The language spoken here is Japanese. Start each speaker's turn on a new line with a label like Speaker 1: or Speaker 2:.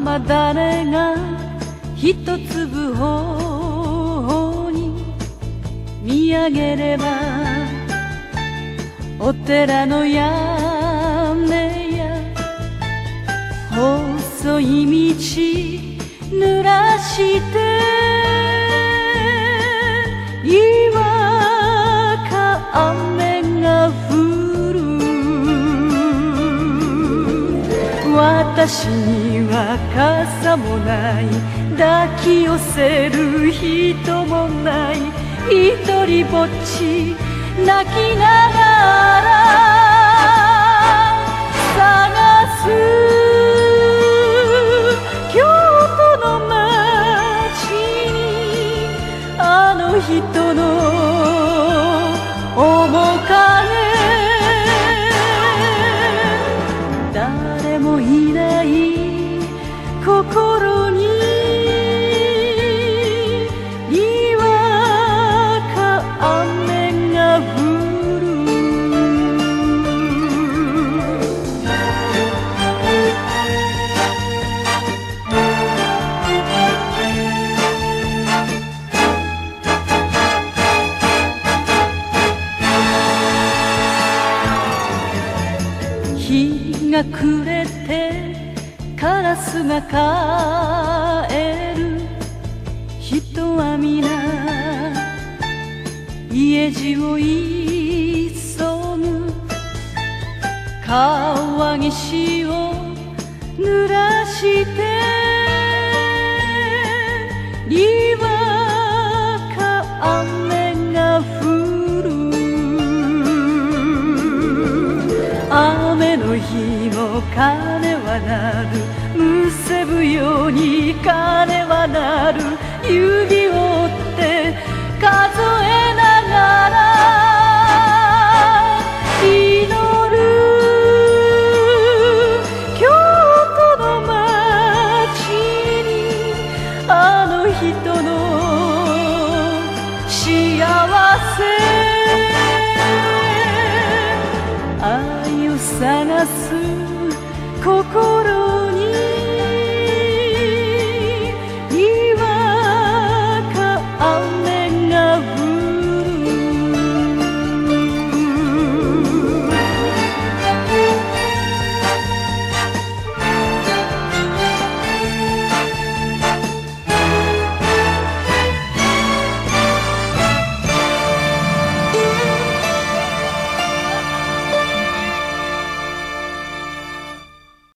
Speaker 1: 雨だれが一粒頬に見上げれば、お寺の屋根や細い道濡らしてにわか雨が降る。私には傘もない、抱き寄せる人もない、一人ぼっち泣きながら探す京都の街に、あの人の面影。誰もいない心ににわか雨が降る。日が暮れてカラスが帰る。人は皆家路を急ぐ。川岸を濡らしてにわか雨が降る。雨の日も鐘は鳴る、むせぶように鐘は鳴る。指を折って数えながら